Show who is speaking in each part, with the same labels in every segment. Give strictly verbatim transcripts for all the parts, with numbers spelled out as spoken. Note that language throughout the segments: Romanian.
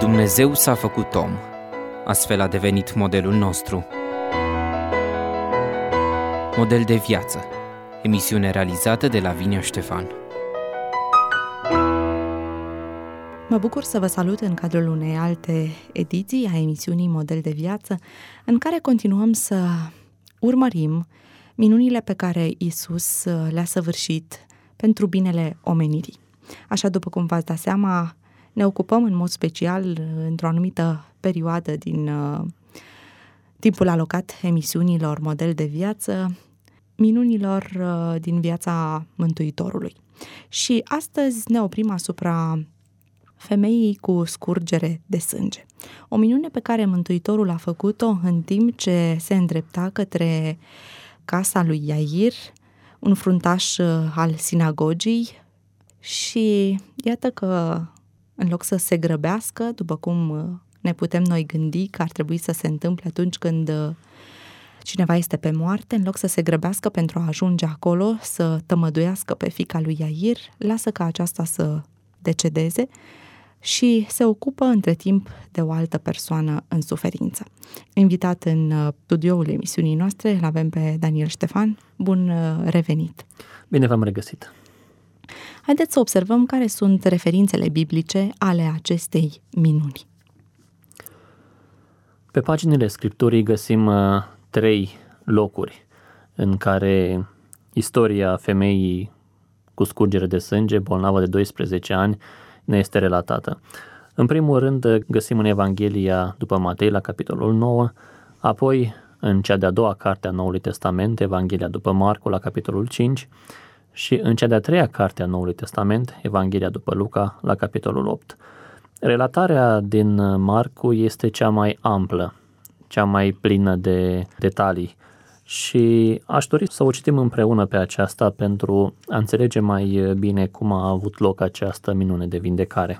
Speaker 1: Dumnezeu s-a făcut om, astfel a devenit modelul nostru. Model de viață, emisiune realizată de Lavinia Ștefan.
Speaker 2: Mă bucur să vă salut în cadrul unei alte ediții a emisiunii Model de viață, în care continuăm să urmărim minunile pe care Iisus le-a săvârșit pentru binele omenirii. Așa, după cum v-ați dat seama, ne ocupăm în mod special, într-o anumită perioadă din uh, timpul alocat emisiunilor Model de viață, minunilor uh, din viața Mântuitorului. Și astăzi ne oprim asupra femeii cu scurgere de sânge. O minune pe care Mântuitorul a făcut-o în timp ce se îndrepta către casa lui Iair, un fruntaș al sinagogii, și iată că în loc să se grăbească, după cum ne putem noi gândi că ar trebui să se întâmple atunci când cineva este pe moarte, în loc să se grăbească pentru a ajunge acolo, să tămăduiască pe fiica lui Iair, lasă ca aceasta să decedeze și se ocupă între timp de o altă persoană în suferință. Invitat în studioul emisiunii noastre, îl avem pe Daniel Ștefan. Bun revenit!
Speaker 3: Bine v-am regăsit!
Speaker 2: Haideți să observăm care sunt referințele biblice ale acestei minuni.
Speaker 3: Pe paginile Scripturii găsim uh, trei locuri în care istoria femeii cu scurgere de sânge, bolnavă de doisprezece ani, ne este relatată. În primul rând găsim în Evanghelia după Matei la capitolul nouă, apoi în cea de-a doua carte a Noului Testament, Evanghelia după Marcu la capitolul cinci, și în cea de-a treia carte a Noului Testament, Evanghelia după Luca, la capitolul opt. Relatarea din Marcu este cea mai amplă, cea mai plină de detalii și aș dori să o citim împreună pe aceasta pentru a înțelege mai bine cum a avut loc această minune de vindecare.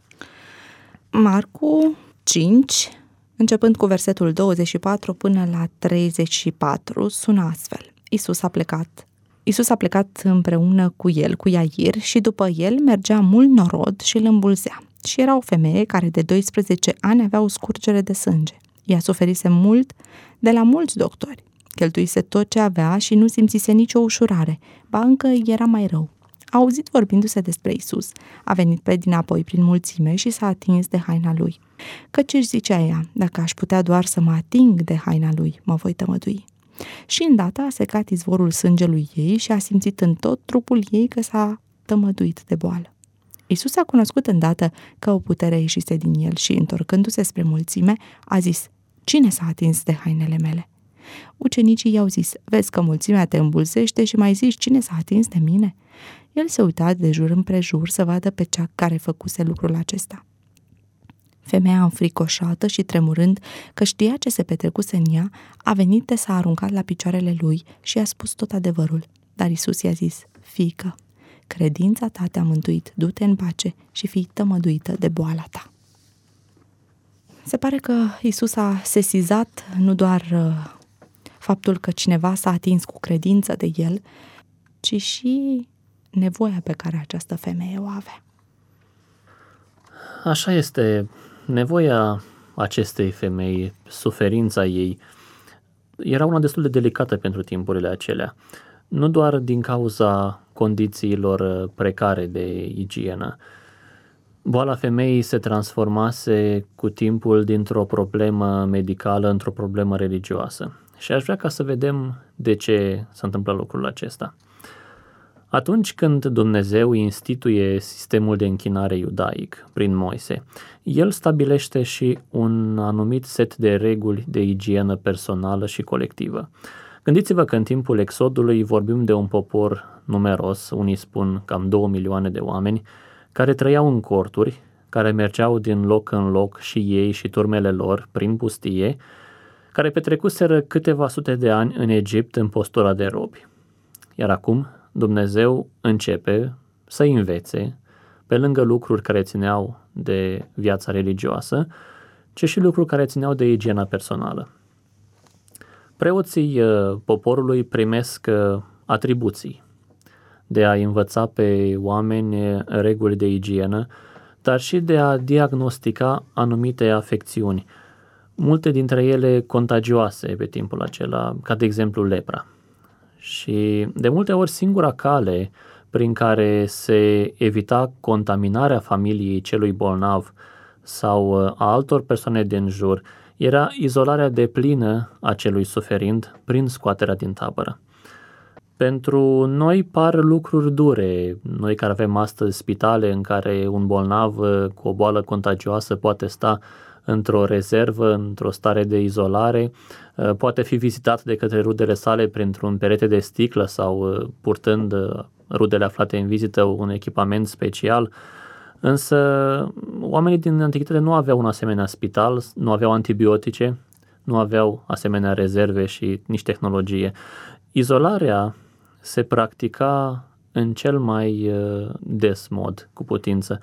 Speaker 2: Marcu cinci, începând cu versetul douăzeci și patru până la treizeci și patru, sună astfel. Iisus a plecat. Iisus a plecat împreună cu el, cu Iair, și după el mergea mult norod și îl îmbulzea. Și era o femeie care de doisprezece ani avea o scurgere de sânge. Ea suferise mult de la mulți doctori. Cheltuise tot ce avea și nu simțise nicio ușurare, ba încă era mai rău. A auzit vorbindu-se despre Iisus, a venit pe dinapoi prin mulțime și s-a atins de haina lui. Căci își zicea ea, dacă aș putea doar să mă ating de haina lui, mă voi tămădui. Și îndată a secat izvorul sângelui ei și a simțit în tot trupul ei că s-a tămăduit de boală. Iisus a cunoscut îndată că o putere ieșise din el și, întorcându-se spre mulțime, a zis, cine s-a atins de hainele mele? Ucenicii i-au zis, vezi că mulțimea te îmbulzește și mai zici, cine s-a atins de mine? El se uita de jur împrejur să vadă pe cea care făcuse lucrul acesta. Femeia înfricoșată și tremurând că știa ce se petrecuse în ea, a venit de s-a aruncat la picioarele lui și i-a spus tot adevărul. Dar Iisus i-a zis, fiică, credința ta te-a mântuit, du-te în pace și fii tămăduită de boala ta. Se pare că Iisus a sesizat nu doar uh, faptul că cineva s-a atins cu credință de el, ci și nevoia pe care această femeie o avea.
Speaker 3: Așa este, nevoia acestei femei, suferința ei, era una destul de delicată pentru timpurile acelea. Nu doar din cauza condițiilor precare de igienă. Boala femeii se transformase cu timpul dintr-o problemă medicală într-o problemă religioasă. Și aș vrea ca să vedem de ce se întâmplă lucrul acesta. Atunci când Dumnezeu instituie sistemul de închinare iudaic prin Moise, El stabilește și un anumit set de reguli de igienă personală și colectivă. Gândiți-vă că în timpul Exodului vorbim de un popor numeros, unii spun cam două milioane de oameni, care trăiau în corturi, care mergeau din loc în loc și ei și turmele lor prin pustie, care petrecuseră câteva sute de ani în Egipt în postura de robi. Iar acum Dumnezeu începe să învețe, pe lângă lucruri care țineau de viața religioasă, ci și lucruri care țineau de igiena personală. Preoții poporului primesc atribuții de a învăța pe oameni reguli de igienă, dar și de a diagnostica anumite afecțiuni, multe dintre ele contagioase pe timpul acela, ca de exemplu lepra. Și de multe ori singura cale prin care se evita contaminarea familiei celui bolnav sau a altor persoane din jur era izolarea deplină a celui suferind prin scoaterea din tabără. Pentru noi par lucruri dure, noi care avem astăzi spitale în care un bolnav cu o boală contagioasă poate sta într-o rezervă, într-o stare de izolare, poate fi vizitat de către rudele sale printr-un perete de sticlă sau purtând rudele aflate în vizită un echipament special, însă oamenii din antichitate nu aveau un asemenea spital, nu aveau antibiotice, nu aveau asemenea rezerve și nici tehnologie. Izolarea se practica în cel mai des mod, cu putință,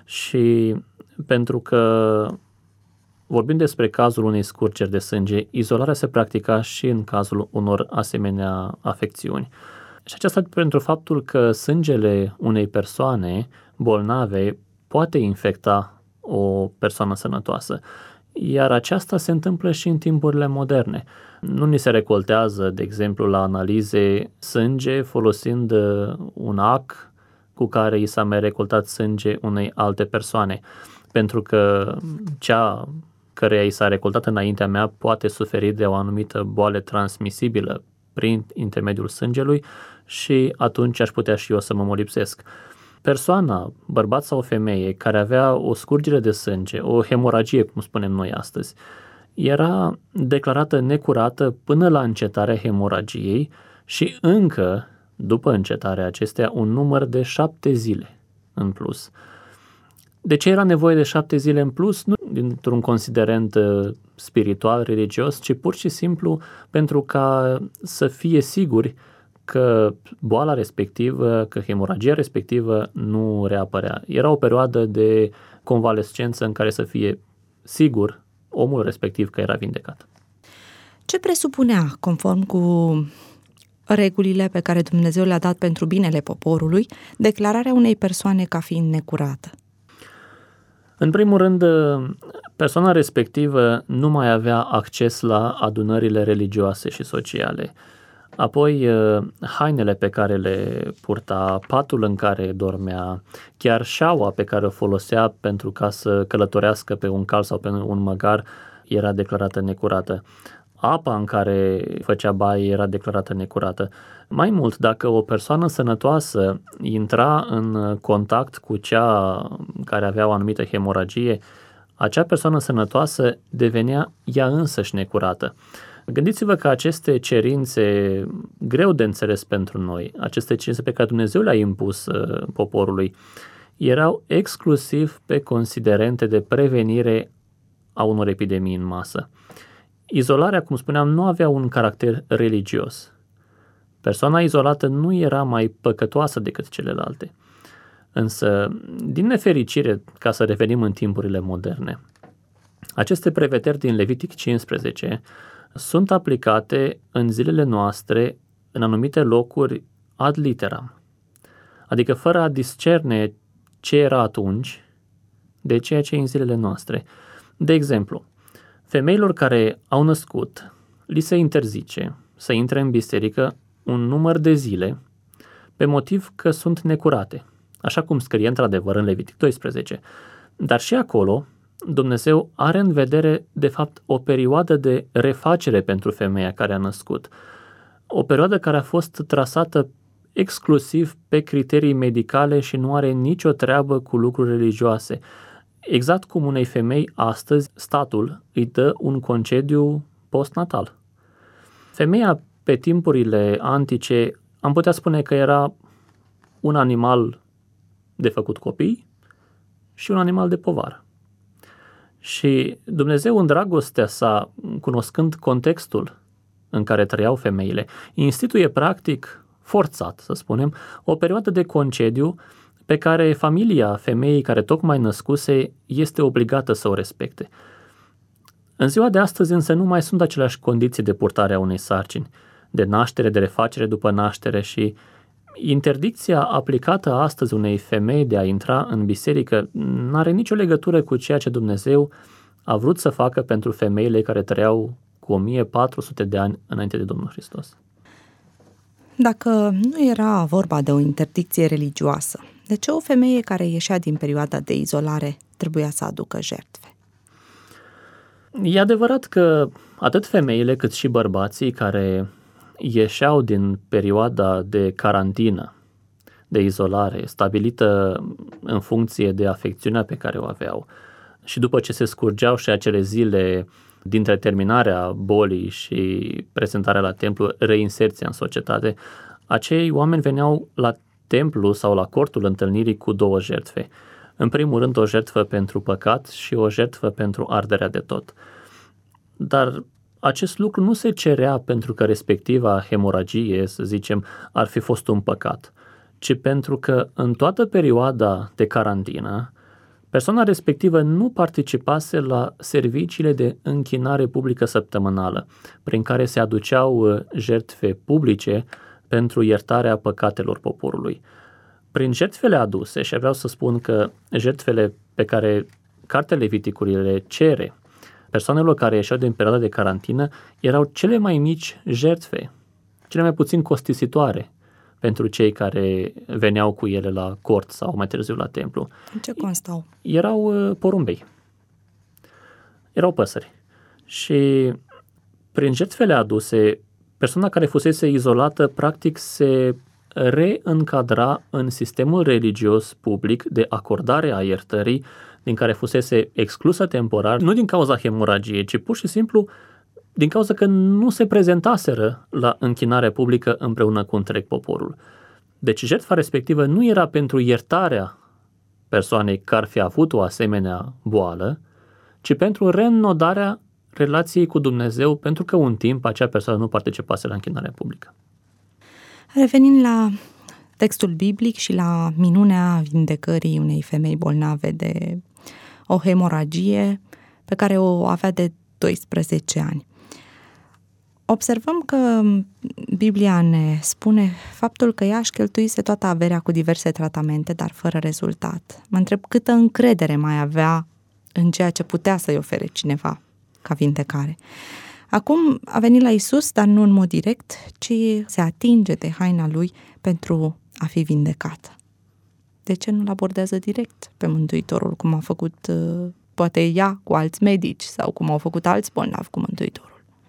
Speaker 3: și pentru că vorbim despre cazul unei scurgeri de sânge, izolarea se practica și în cazul unor asemenea afecțiuni. Și aceasta pentru faptul că sângele unei persoane bolnave poate infecta o persoană sănătoasă, iar aceasta se întâmplă și în timpurile moderne. Nu ni se recoltează, de exemplu, la analize sânge folosind un ac cu care i s-a mai recoltat sânge unei alte persoane, pentru că cea căreia i s-a recoltat înaintea mea poate suferi de o anumită boală transmisibilă prin intermediul sângelui și atunci aș putea și eu să mă molipsesc. Persoana, bărbat sau femeie, care avea o scurgere de sânge, o hemoragie, cum spunem noi astăzi, era declarată necurată până la încetarea hemoragiei și încă, după încetarea acesteia, un număr de șapte zile în plus. De ce era nevoie de șapte zile în plus? Nu dintr-un considerent spiritual, religios, ci pur și simplu pentru ca să fie siguri că boala respectivă, că hemoragia respectivă nu reapărea. Era o perioadă de convalescență în care să fie sigur omul respectiv că era vindecat.
Speaker 2: Ce presupunea, conform cu regulile pe care Dumnezeu le-a dat pentru binele poporului, declararea unei persoane ca fiind necurată?
Speaker 3: În primul rând, persoana respectivă nu mai avea acces la adunările religioase și sociale. Apoi, hainele pe care le purta, patul în care dormea, chiar șaua pe care o folosea pentru ca să călătorească pe un cal sau pe un măgar era declarată necurată. Apa în care făcea baie era declarată necurată. Mai mult, dacă o persoană sănătoasă intra în contact cu cea care avea o anumită hemoragie, acea persoană sănătoasă devenea ea însăși necurată. Gândiți-vă că aceste cerințe greu de înțeles pentru noi, aceste cerințe pe care Dumnezeu le-a impus uh, poporului, erau exclusiv pe considerente de prevenire a unor epidemii în masă. Izolarea, cum spuneam, nu avea un caracter religios. Persoana izolată nu era mai păcătoasă decât celelalte. Însă, din nefericire, ca să revenim în timpurile moderne, aceste prevederi din Levitic cincisprezece sunt aplicate în zilele noastre în anumite locuri ad literam, adică fără a discerne ce era atunci de ceea ce e în zilele noastre. De exemplu, femeilor care au născut, li se interzice să intre în biserică un număr de zile pe motiv că sunt necurate, așa cum scrie într-adevăr în Levitic doisprezece. Dar și acolo Dumnezeu are în vedere, de fapt, o perioadă de refacere pentru femeia care a născut. O perioadă care a fost trasată exclusiv pe criterii medicale și nu are nicio treabă cu lucruri religioase. Exact cum unei femei astăzi, statul îi dă un concediu postnatal. Femeia pe timpurile antice, am putea spune că era un animal de făcut copii și un animal de povară. Și Dumnezeu, în dragostea sa, cunoscând contextul în care trăiau femeile, instituie practic, forțat să spunem, o perioadă de concediu pe care familia femeii care tocmai născuse este obligată să o respecte. În ziua de astăzi însă nu mai sunt aceleași condiții de purtare a unei sarcini, de naștere, de refacere după naștere și Interdicția aplicată astăzi unei femei de a intra în biserică nu are nicio legătură cu ceea ce Dumnezeu a vrut să facă pentru femeile care trăiau cu o mie patru sute de ani înainte de Domnul Hristos.
Speaker 2: Dacă nu era vorba de o interdicție religioasă, de ce o femeie care ieșea din perioada de izolare trebuia să aducă jertfe?
Speaker 3: E adevărat că atât femeile cât și bărbații care ieșeau din perioada de carantină, de izolare, stabilită în funcție de afecțiunea pe care o aveau, și după ce se scurgeau și acele zile dintre terminarea bolii și prezentarea la templu, reinserția în societate, acei oameni veneau la templu sau la cortul întâlnirii cu două jertfe. În primul rând o jertfă pentru păcat și o jertfă pentru arderea de tot. Dar acest lucru nu se cerea pentru că respectiva hemoragie, să zicem, ar fi fost un păcat, ci pentru că în toată perioada de carantină, persoana respectivă nu participase la serviciile de închinare publică săptămânală, prin care se aduceau jertfe publice pentru iertarea păcatelor poporului. Prin jertfele aduse, și vreau să spun că jertfele pe care Cartea Leviticului le cere persoanelor care ieșeau din perioada de carantină erau cele mai mici jertfe, cele mai puțin costisitoare pentru cei care veneau cu ele la cort sau mai târziu la templu.
Speaker 2: În ce constau?
Speaker 3: Erau porumbei. Erau păsări. Și prin jertfele aduse, persoana care fusese izolată practic se reîncadra în sistemul religios public de acordare a iertării, din care fusese exclusă temporar, nu din cauza hemoragiei, ci pur și simplu din cauza că nu se prezentaseră la închinare publică împreună cu întreg poporul. Deci jertfa respectivă nu era pentru iertarea persoanei care ar fi avut o asemenea boală, ci pentru reînnodarea relației cu Dumnezeu, pentru că un timp acea persoană nu participase la închinarea publică.
Speaker 2: Revenind la textul biblic și la minunea vindecării unei femei bolnave de o hemoragie pe care o avea de doisprezece ani. Observăm că Biblia ne spune faptul că ea își cheltuise toată averea cu diverse tratamente, dar fără rezultat. Mă întreb câtă încredere mai avea în ceea ce putea să-i ofere cineva ca vindecare. Acum a venit la Iisus, dar nu în mod direct, ci se atinge de haina lui pentru a fi vindecată. De ce nu-l abordează direct pe Mântuitorul, cum a făcut poate ea cu alți medici sau cum au făcut alți bolnavi cu Mântuitorul?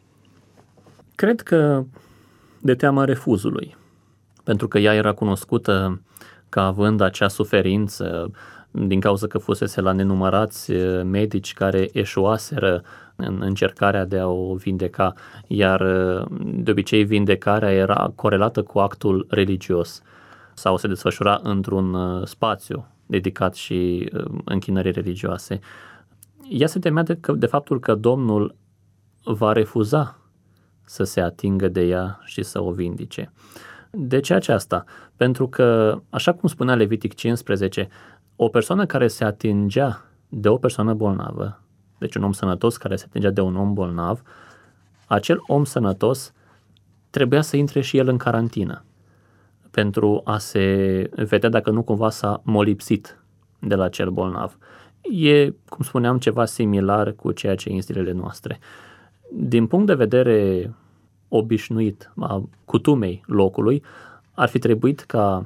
Speaker 3: Cred că de teama refuzului, pentru că ea era cunoscută ca având acea suferință din cauza că fusese la nenumărați medici care eșuaseră în încercarea de a o vindeca, iar de obicei vindecarea era corelată cu actul religios sau se desfășura într-un spațiu dedicat și închinării religioase. Ea se temea de, de faptul că Domnul va refuza să se atingă de ea și să o vindice. De ce aceasta? Pentru că, așa cum spunea Levitic cincisprezece, o persoană care se atingea de o persoană bolnavă, deci un om sănătos care se atingea de un om bolnav, acel om sănătos trebuia să intre și el în carantină pentru a se vedea dacă nu cumva s-a molipsit de la cel bolnav. E, cum spuneam, ceva similar cu ceea ce e în zilele noastre. Din punct de vedere obișnuit, a cutumei locului, ar fi trebuit ca,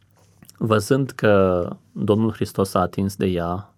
Speaker 3: văzând că Domnul Hristos s-a atins de ea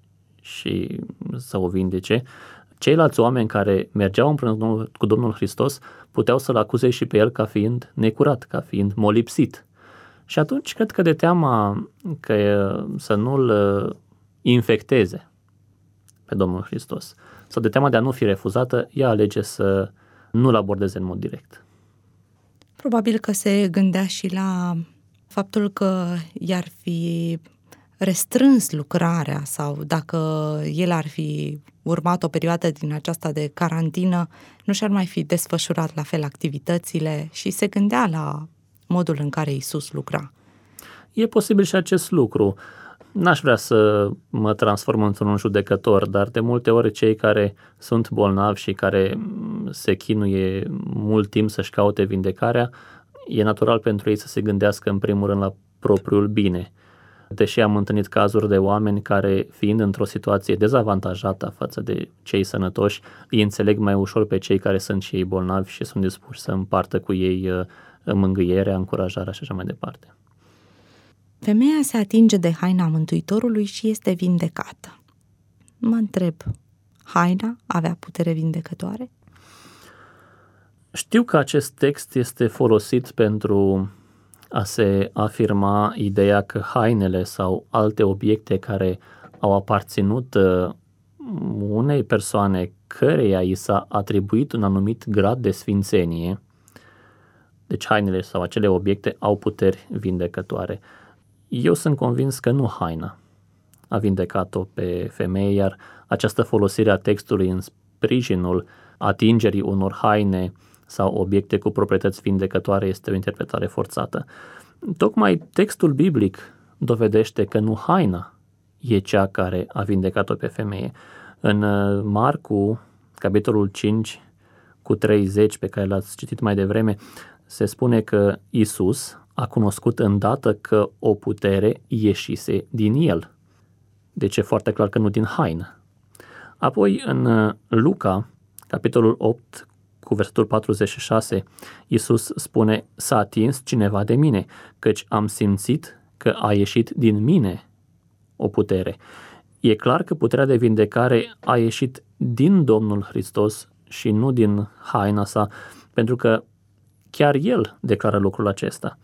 Speaker 3: și să o vindece, ceilalți oameni care mergeau împreună cu Domnul Hristos puteau să-l acuze și pe el ca fiind necurat, ca fiind molipsit. Și atunci cred că de teama că să nu-l infecteze pe Domnul Hristos sau de teama de a nu fi refuzată, ea alege să nu-l abordeze în mod direct.
Speaker 2: Probabil că se gândea și la faptul că i-ar fi restrâns lucrarea sau dacă el ar fi urmat o perioadă din aceasta de carantină, nu și-ar mai fi desfășurat la fel activitățile și se gândea la modul în care Iisus lucra.
Speaker 3: E posibil și acest lucru. N-aș vrea să mă transform într-un judecător, dar de multe ori cei care sunt bolnavi și care se chinuie mult timp să-și caute vindecarea, e natural pentru ei să se gândească în primul rând la propriul bine. Deși am întâlnit cazuri de oameni care, fiind într-o situație dezavantajată față de cei sănătoși, îi înțeleg mai ușor pe cei care sunt și ei bolnavi și sunt dispuși să împartă cu ei mângâierea, încurajarea și așa mai departe.
Speaker 2: Femeia se atinge de haina Mântuitorului și este vindecată. Mă întreb, haina avea putere vindecătoare?
Speaker 3: Știu că acest text este folosit pentru a se afirma ideea că hainele sau alte obiecte care au aparținut unei persoane căreia i s-a atribuit un anumit grad de sfințenie, deci hainele sau acele obiecte au puteri vindecătoare. Eu sunt convins că nu haina a vindecat-o pe femeie, iar această folosire a textului în sprijinul atingerii unor haine sau obiecte cu proprietăți vindecătoare este o interpretare forțată. Tocmai textul biblic dovedește că nu haina e cea care a vindecat-o pe femeie. În Marcu, capitolul cinci, cu treizeci, pe care l-ați citit mai devreme, se spune că Iisus a cunoscut îndată că o putere ieșise din el. Deci e foarte clar că nu din haină. Apoi în Luca, capitolul opt, cu versetul patruzeci și șase, Iisus spune: s-a atins cineva de mine, căci am simțit că a ieșit din mine o putere. E clar că puterea de vindecare a ieșit din Domnul Hristos și nu din haina sa, pentru că chiar El declară lucrul acesta.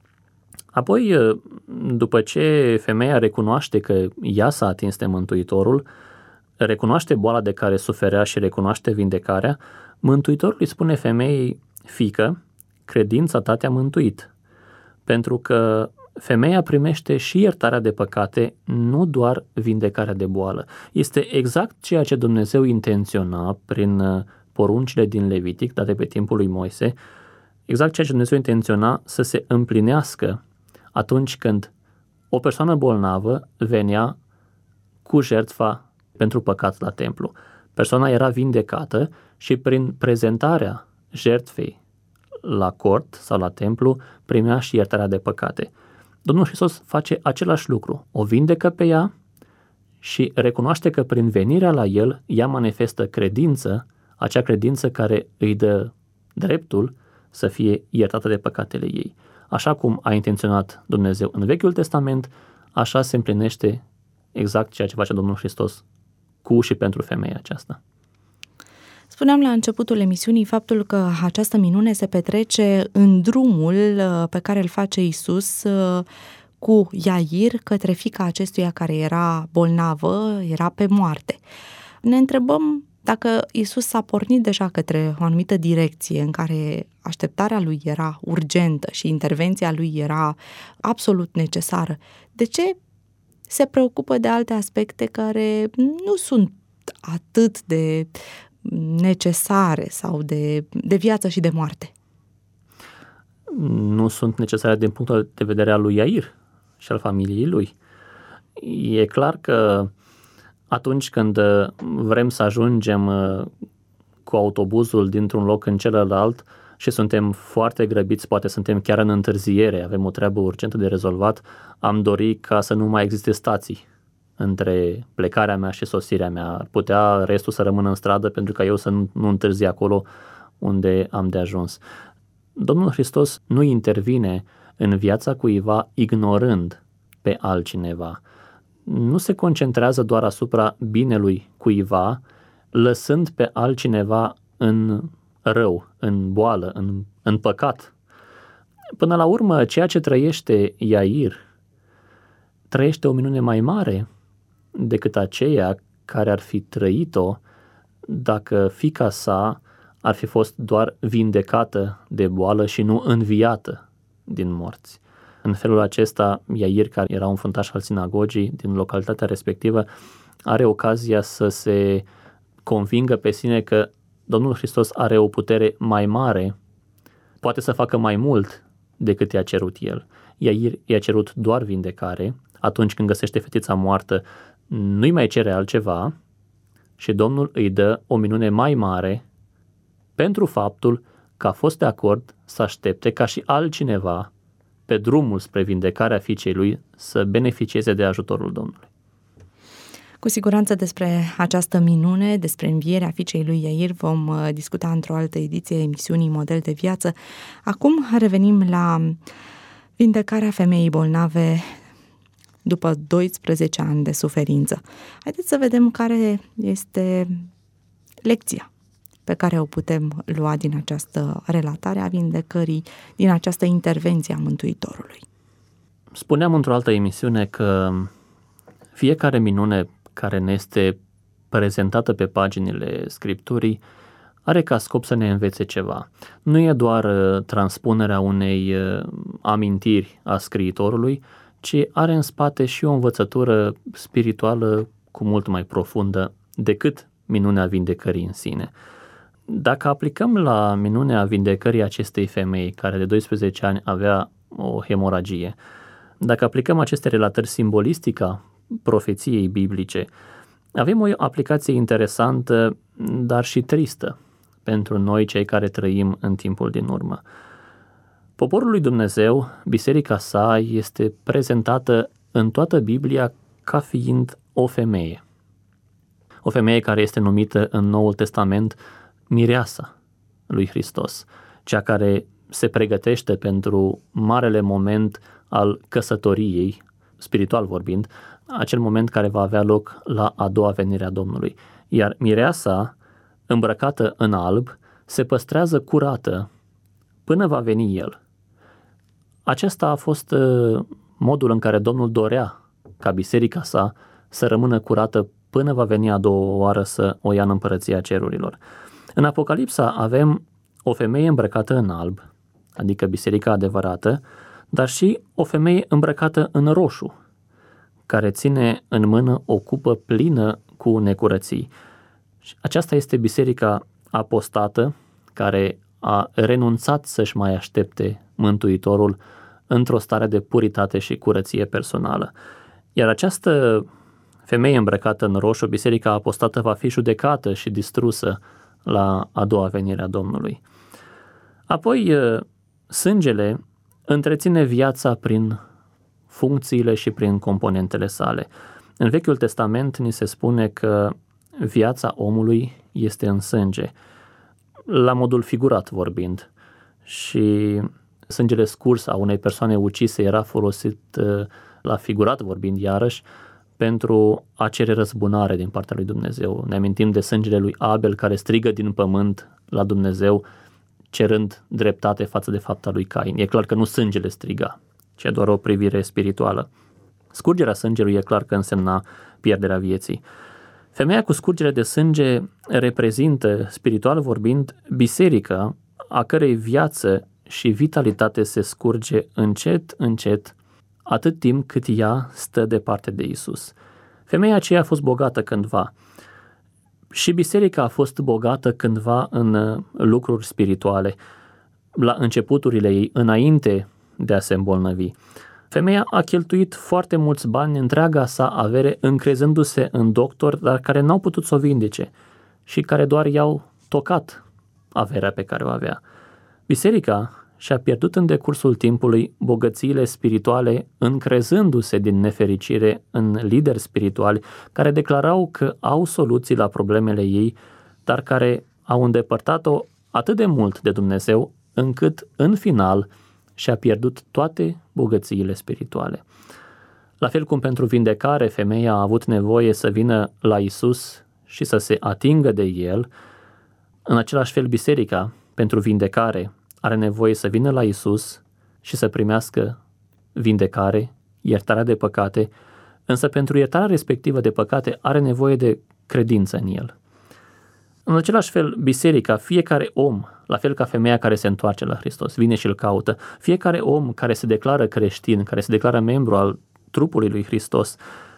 Speaker 3: Apoi, după ce femeia recunoaște că ea s-a atins de Mântuitorul, recunoaște boala de care suferea și recunoaște vindecarea, Mântuitorul îi spune femeii: fiică, credința ta te-a mântuit. Pentru că femeia primește și iertarea de păcate, nu doar vindecarea de boală. Este exact ceea ce Dumnezeu intenționa prin poruncile din Levitic, date pe timpul lui Moise, exact ceea ce Dumnezeu intenționa să se împlinească atunci când o persoană bolnavă venea cu jertfa pentru păcat la templu. Persoana era vindecată și prin prezentarea jertfei la cort sau la templu primea și iertarea de păcate. Domnul Hristos face același lucru, o vindecă pe ea și recunoaște că prin venirea la El, ea manifestă credință, acea credință care îi dă dreptul să fie iertată de păcatele ei. Așa cum a intenționat Dumnezeu în Vechiul Testament, așa se împlinește exact ceea ce face Domnul Hristos cu și pentru femeia aceasta.
Speaker 2: Spuneam la începutul emisiunii faptul că această minune se petrece în drumul pe care îl face Iisus cu Iair către fiica acestuia care era bolnavă, era pe moarte. Ne întrebăm dacă Iisus s-a pornit deja către o anumită direcție în care așteptarea lui era urgentă și intervenția lui era absolut necesară. De ce se preocupă de alte aspecte care nu sunt atât de necesare sau de, de viață și de moarte?
Speaker 3: Nu sunt necesare din punctul de vedere al lui Iair și al familiei lui. E clar că atunci când vrem să ajungem cu autobuzul dintr-un loc în celălalt și suntem foarte grăbiți, poate suntem chiar în întârziere, avem o treabă urgentă de rezolvat, am dori ca să nu mai existe stații între plecarea mea și sosirea mea. Ar putea restul să rămână în stradă pentru ca eu să nu, nu întârzi acolo unde am de ajuns. Domnul Hristos nu intervine în viața cuiva ignorând pe altcineva. Nu se concentrează doar asupra binelui cuiva, lăsând pe altcineva în rău, în boală, în, în păcat. Până la urmă, ceea ce trăiește Iair trăiește o minune mai mare decât aceea care ar fi trăit-o dacă fiica sa ar fi fost doar vindecată de boală și nu înviată din morți. În felul acesta, Iair, care era un fruntaș al sinagogii din localitatea respectivă, are ocazia să se convingă pe sine că Domnul Hristos are o putere mai mare, poate să facă mai mult decât i-a cerut el. Iair i-a cerut doar vindecare, atunci când găsește fetița moartă, nu-i mai cere altceva și Domnul îi dă o minune mai mare pentru faptul că a fost de acord să aștepte ca și altcineva pe drumul spre vindecarea fiicei lui să beneficieze de ajutorul Domnului.
Speaker 2: Cu siguranță despre această minune, despre învierea fiicei lui Iair vom discuta într-o altă ediție a emisiunii Model de Viață. Acum revenim la vindecarea femeii bolnave după doisprezece ani de suferință. Haideți să vedem care este lecția pe care o putem lua din această relatare a vindecării, din această intervenție a Mântuitorului.
Speaker 3: Spuneam într-o altă emisiune că fiecare minune care ne este prezentată pe paginile Scripturii are ca scop să ne învețe ceva. Nu e doar transpunerea unei amintiri a scriitorului, ci are în spate și o învățătură spirituală cu mult mai profundă decât minunea vindecării în sine. Dacă aplicăm la minunea vindecării acestei femei, care de doisprezece ani avea o hemoragie, dacă aplicăm aceste relatări simbolistica profeției biblice, avem o aplicație interesantă, dar și tristă pentru noi cei care trăim în timpul din urmă. Poporul lui Dumnezeu, biserica sa, este prezentată în toată Biblia ca fiind o femeie. O femeie care este numită în Noul Testament mireasa lui Hristos, cea care se pregătește pentru marele moment al căsătoriei, spiritual vorbind, acel moment care va avea loc la a doua venire a Domnului. Iar mireasa, îmbrăcată în alb, se păstrează curată până va veni El. Acesta a fost modul în care Domnul dorea ca biserica sa să rămână curată până va veni a doua oară să o ia în împărăția cerurilor. În Apocalipsa avem o femeie îmbrăcată în alb, adică biserica adevărată, dar și o femeie îmbrăcată în roșu, care ține în mână o cupă plină cu necurății. Aceasta este biserica apostată, care a renunțat să-și mai aștepte Mântuitorul într-o stare de puritate și curăție personală. Iar această femeie îmbrăcată în roșu, biserica apostată, va fi judecată și distrusă la a doua venire a Domnului. Apoi, sângele întreține viața prin funcțiile și prin componentele sale. În Vechiul Testament ni se spune că viața omului este în sânge, la modul figurat vorbind, și sângele scurs a unei persoane ucise era folosit la figurat vorbind iarăși pentru a cere răzbunare din partea lui Dumnezeu. Ne amintim de sângele lui Abel care strigă din pământ la Dumnezeu cerând dreptate față de fapta lui Cain. E clar că nu sângele striga, ci doar o privire spirituală. Scurgerea sângelui e clar că însemna pierderea vieții. Femeia cu scurgere de sânge reprezintă, spiritual vorbind, biserica a cărei viață și vitalitate se scurge încet, încet, atât timp cât ea stă departe de Isus. Femeia aceea a fost bogată cândva și biserica a fost bogată cândva în lucruri spirituale, la începuturile ei, înainte de a se îmbolnăvi. Femeia a cheltuit foarte mulți bani, întreaga sa avere, încrezându-se în doctori, dar care n-au putut să o vindece și care doar i-au tocat averea pe care o avea. Biserica și-a pierdut în decursul timpului bogățiile spirituale, încrezându-se din nefericire în lideri spirituali care declarau că au soluții la problemele ei, dar care au îndepărtat-o atât de mult de Dumnezeu, încât în final și-a pierdut toate bogățiile spirituale. La fel cum pentru vindecare femeia a avut nevoie să vină la Isus și să se atingă de El, în același fel biserica, pentru vindecare, are nevoie să vină la Isus și să primească vindecare, iertarea de păcate, însă pentru iertarea respectivă de păcate are nevoie de credință în El. În același fel, biserica, fiecare om, la fel ca femeia care se întoarce la Hristos, vine și îl caută, fiecare om care se declară creștin, care se declară membru al trupului lui Hristos,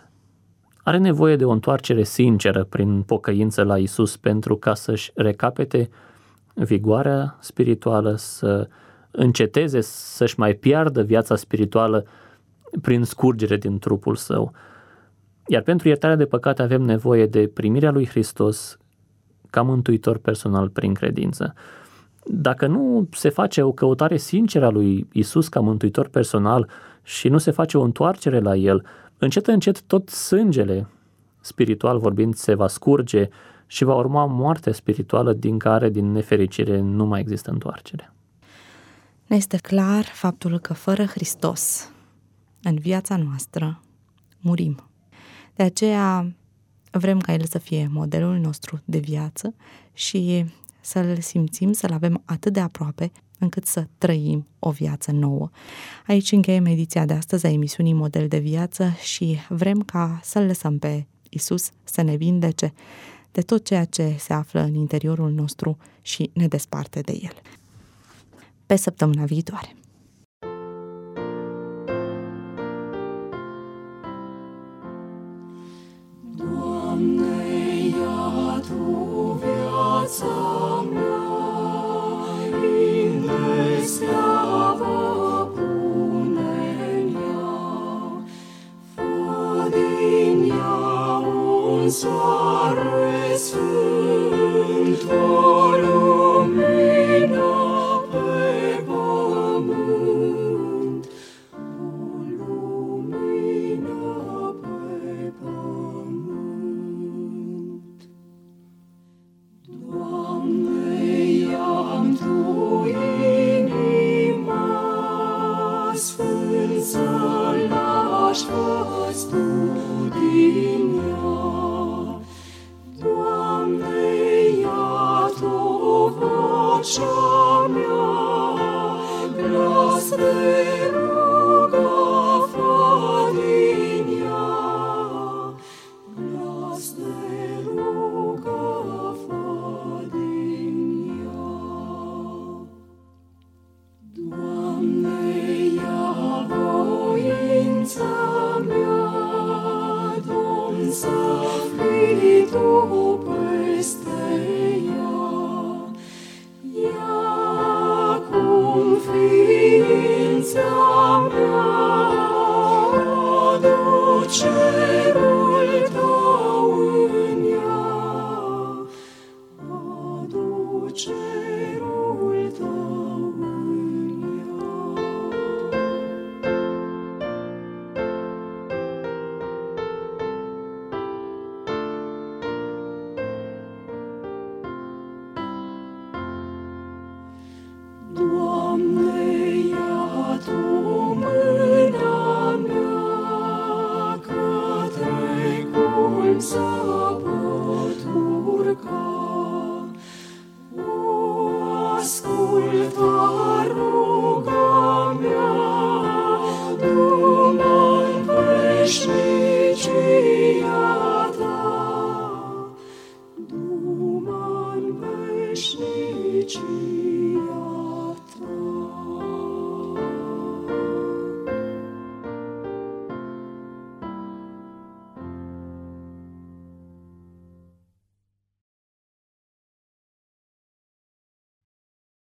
Speaker 3: are nevoie de o întoarcere sinceră prin pocăință la Isus pentru ca să-și recapete vigoarea spirituală, să înceteze să-și mai piardă viața spirituală prin scurgere din trupul său. Iar pentru iertarea de păcate avem nevoie de primirea lui Hristos ca mântuitor personal prin credință. Dacă nu se face o căutare sinceră a lui Isus ca mântuitor personal și nu se face o întoarcere la El, încet, încet tot sângele, spiritual vorbind, se va scurge și va urma moartea spirituală din care, din nefericire, nu mai există întoarcere.
Speaker 2: Ne este clar faptul că fără Hristos, în viața noastră, murim. De aceea vrem ca El să fie modelul nostru de viață și să-L simțim, să-L avem atât de aproape încât să trăim o viață nouă. Aici încheiem ediția de astăzi a emisiunii Model de Viață și vrem ca să-L lăsăm pe Iisus să ne vindece de tot ceea ce se află în interiorul nostru și ne desparte de El. Pe săptămâna viitoare!
Speaker 4: Doamne, ia Tu viața mea, vinde slavă pune-n ea, fă din ea un soare sfânt, o lumină pe pământ, o lumină pe pământ. Doamne, ia-mi Tu inima, sfânt să-l lași, fă-ți Tu din ea. Doamne, ia Tu vocea mea, glas de rugă fă din ea, glas de rugă fă din ea. Doamne, ia voința mea, Domn, să fii Tu peste ea. Ia cum ființa mea, adu cerul Tău în ea, adu cerul Tău în ea. Doamne, ia Tu mâna mea, către culm să pot urca. O ascultă ruga mea, Du-mă-n veșnicia Ta, Du-mă-n veșnicia